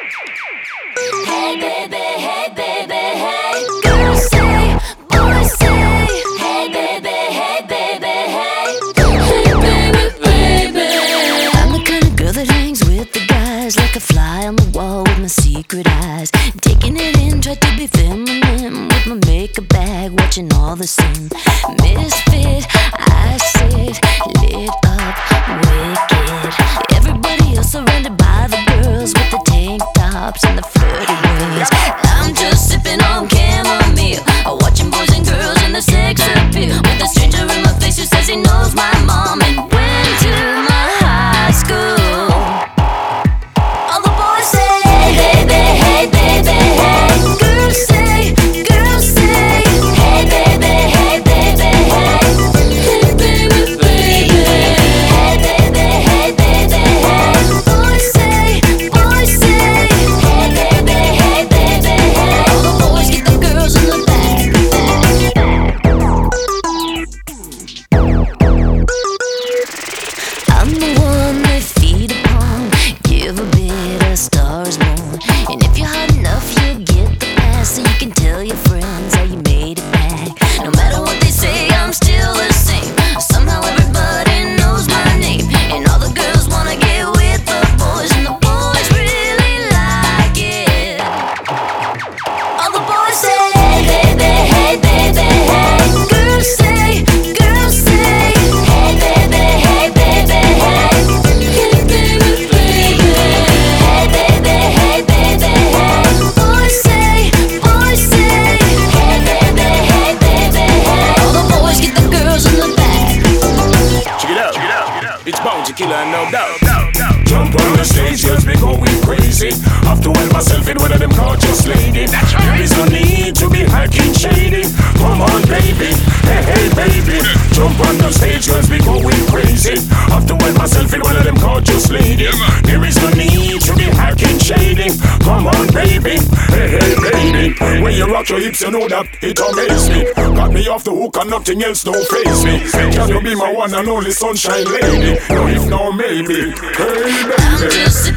Hey baby, hey baby, hey. Girls say, boys say. Hey baby, hey baby, hey. Hey baby, baby. I'm the kind of girl that hangs with the guys, like a fly on the wall with my secret eyes. Taking it in, try to be feminine with my makeup bag, watching all the sin. Misfit, I sit lit up, wicked. Everybody else surrounded by the girls with the tank tops and the flirty ways. I'm just sipping on chamomile, watching boys and girls and the sex appeal. With a stranger in my face who says he knows my mom and went to my high school. All the boys say, hey baby, hey baby, hey. Girls say, hey baby, hey baby, hey. Hey baby, baby. Hey baby, hey baby, hey. Boys say, hey baby, hey baby, hey. All the boys get the girls in the back. I'm the one they feed upon, give a bit, a star is born. And if you're hot enough, you'll get the pass, so you can tell your friends how you made it back. No matter what they say, I'm still the same. Somehow everybody knows my name, and all the girls wanna get with the boys, and the boys really like it. All the boys say, hey baby, hey baby, hey. Girls say, hey baby, hey baby, hey. Hey baby, baby. Hey baby, hey baby, hey. Boys say, hey baby, hey baby, hey. All the boys get the girls in the back. Check it out. It's Bounty Killer and no doubt. Jump on the stage, girls be going crazy. Have to help myself in one of them gorgeous lady. There is no need to be hacking shady. Come on, baby, hey baby. Jump on the stage, girls be going crazy. Have to help myself in one of them gorgeous lady. There is no need to be hacking shady. Come on, baby, hey baby. When you rock your hips, you know that it amazes me. Got me off the hook and nothing else don't faze me. Can you be my one and only sunshine lady? No, if no, maybe. Hey baby. I'm just